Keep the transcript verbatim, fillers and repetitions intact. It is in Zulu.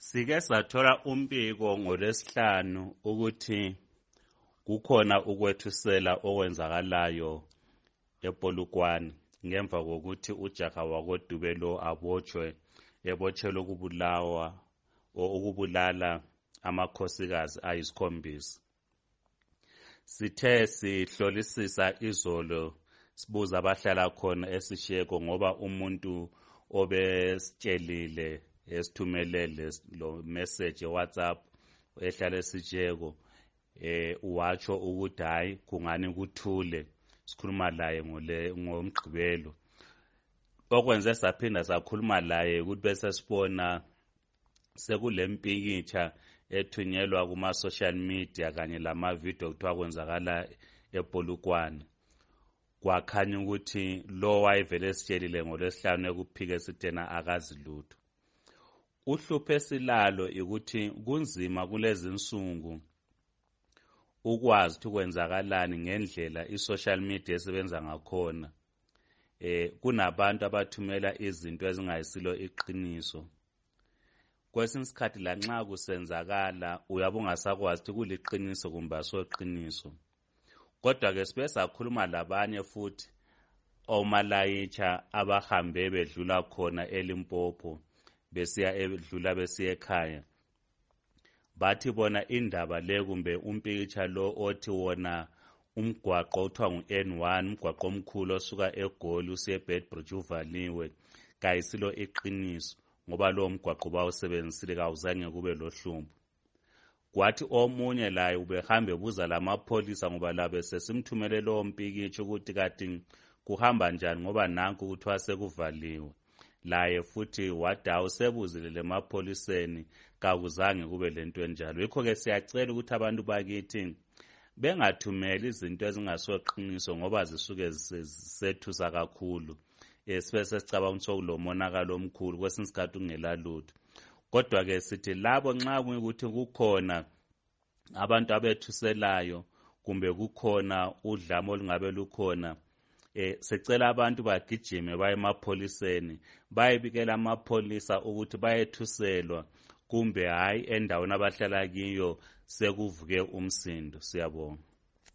Sike sathola umbiko ngolesihlanu ukuthi kukhona ukwethusela okwenzakalayo ePolokwane ngemva kokuthi ujaha wakodubelo abotshwe ebotshelwe ukubulawa ukubulala amakhosikazi ayisikhombisa. Sithe sihlolisisa izolo sibuza abahlala khona esisheko ngoba umuntu obesitshelile esithumelele lo message WhatsApp ehlala esijeko eh watsho ukuthi hayi kungani kuthule sikhuluma laye ngole ngomgqibelo okwenze saphinda sakhuluma laye ukuthi bese sibona sekulempikitsha ethunyelwa kuma social media kanye lama video kuthiwa kwenzakala ePolokwane kwakhanya ukuthi lo wayevele esitshelile ngolesihlanu ekuphike sithena akazi lutho. Uhlupho esilalo ukuthi kunzima kulezi insuku ukwazi ukuthi kwenzakalani ngendlela i-social media esebenza ngakhona. Eh kunabantu abathumela izinto ezingayisilo iqiniso. Kwesinye isikhathi lanxa kusenzakala uyabe ungasakwazi ukuthi kuliqiniso kumbe asoqiniso. Kodwa ke sibe sakhuluma labanye futhi omalayitsha abahambe bedlula khona eLimpopo besiya edlula besiya ekhaya. Bathi bona indaba le kumbe umpikitsha lo othi wona umgwaqo othiwa ngu-N one umgwaqo omkhulu osuka eGoli usiya eBedbridge uvaliwe kayisilo iqiniso ngoba lo mgwaqo bawusebenzisile kawuzange kube lohlumbu. Kwathi omunye laye ubehambe buza lamapholisa ngoba labe sesimthumele lo mpikitsha ukuthi kati kuhamba njani ngoba nanku ukuthi wasekuvaliwe. Laye futhi wadawu sebuzile lemapholiseni kakuzange kube lento enjalo. Yikho ke siyacela ukuthi abantu bakithi bengathumeli izinto ezingasoqiniso ngoba zisuke zisethusa kakhulu. Esibe sesicabanga ukuthi kulomonakalo omkhulu kwesinye isikhathi ungela lutho. Kodwa ke sithi labo nxa kuyikuthi kukhona abantu abethuselayo kumbe kukhona udlame olungabe lukhona eh secela abantu bagijime baye emapholiseni bayebikela amapholisa ukuthi bayethuselwa kumbe hayi endaweni abahlala kiyo sekuvuke umsindo. Siyabonga.